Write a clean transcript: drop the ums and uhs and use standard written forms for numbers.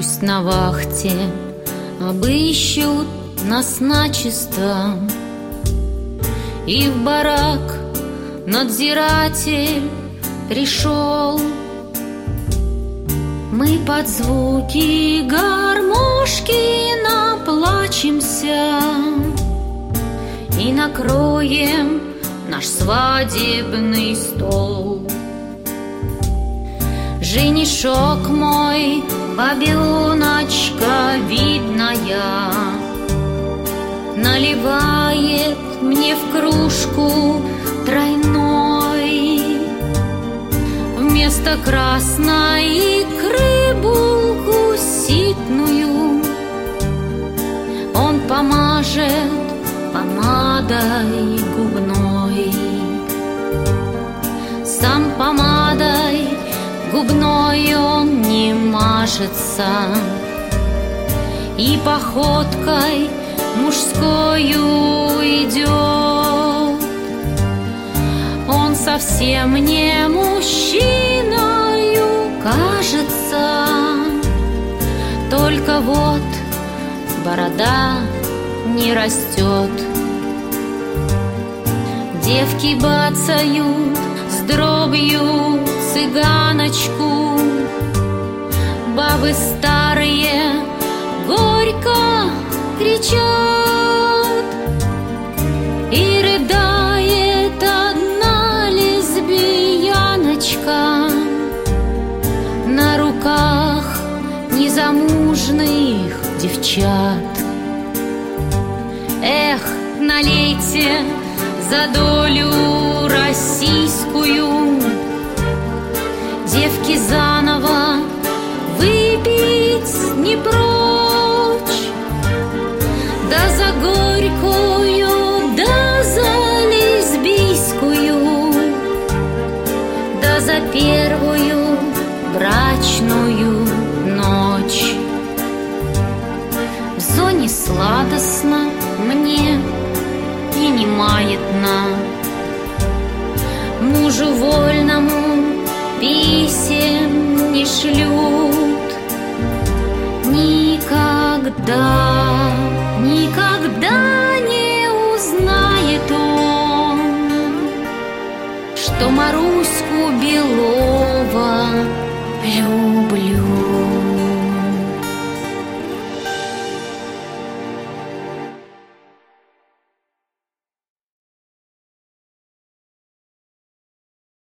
Пусть на вахте обыщут нас начисто, и в барак надзиратель пришел. Мы под звуки гармошки наплачемся и накроем наш свадебный стол. Женишок мой, бабеночка видная, наливает мне в кружку тройной вместо красной икры булку ситную он помажет помадой губной. Сам помадой губной он не мажется и походкой мужскою идет. Он совсем не мужчиною кажется, только вот борода не растет. Девки бацают с дробью цыганочку, бабы старые горько кричат, и рыдает одна лесбияночка на руках незамужних девчат. Эх, налейте за долю российскую, девки заново выпить не прочь, да за горькую, да за лесбийскую, да за первую брачную ночь. В зоне сладостно мне и не маятно, мужу вольному писем не шлют. Никогда, никогда не узнает он, что Маруську Белова люблю.